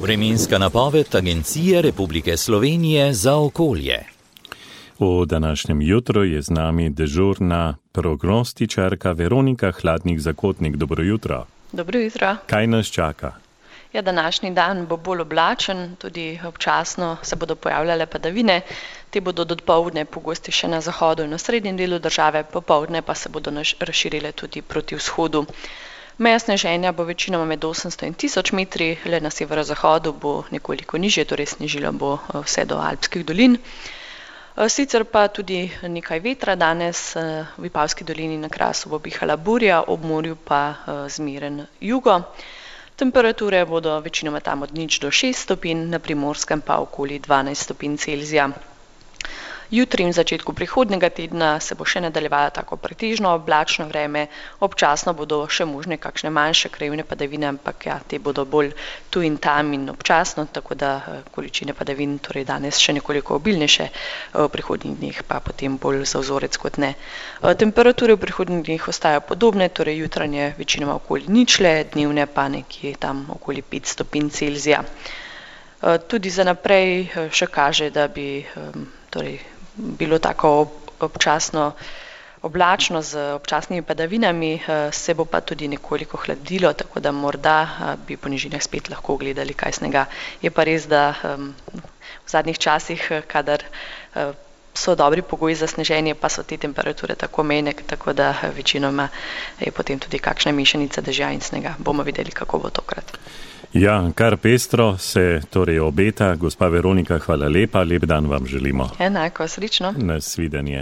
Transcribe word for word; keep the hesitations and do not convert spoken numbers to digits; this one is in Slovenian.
Vremenska napoved Agencije Republike Slovenije za okolje. V današnjem jutru je z nami dežurna prognostičarka Veronika Hladnik-Zakotnik. Dobro jutro. Dobro jutro. Kaj nas čaka? Ja, današnji dan bo bolj oblačen, tudi občasno se bodo pojavljale padavine. Te bodo dopoldne pogosti še na zahodu in na srednjem delu države, popoldne pa se bodo razširile tudi proti vzhodu. Meja sneženja bo večinoma med osemsto in tisoč metri, le na severozahodu bo nekoliko nižje, torej snežilo bo vse do Alpskih dolin. Sicer pa tudi nekaj vetra danes, v Vipavski dolini na Krasu bo pihala burja, ob morju pa zmeren jugo. Temperature bodo večinoma tam od nič do šest stopinj, na Primorskem pa okoli dvanajst stopinj Celzija. Jutri in v začetku prihodnjega tedna se bo še nadaljevala tako pretežno oblačno vreme, občasno bodo še možne kakšne manjše krajevne padavine, ampak ja, te bodo bolj tu in tam in občasno, tako da količine padavin torej danes še nekoliko obilnejše, v prihodnjih dneh pa potem bolj za vzorec kot ne. Temperature v prihodnjih dneh ostajajo podobne, torej jutranje večinoma okoli ničle, dnevne pa nekje tam okoli pet stopinj Celzija. Tudi za naprej še kaže, da bi torej bilo tako občasno oblačno z občasnimi padavinami, se bo pa tudi nekoliko hladilo, tako da morda bi po nižinah spet lahko gledali kaj snega. Je pa res, da v zadnjih časih, kadar so dobri pogoji za sneženje, pa so te temperature tako mejne, tako da večinoma je potem tudi kakšna mešanica dežja in snega. Bomo videli, kako bo tokrat. Ja, kar pestro se torej obeta. Gospa Veronika, hvala lepa, lep dan vam želimo. Enako, srečno. Nasvidenje.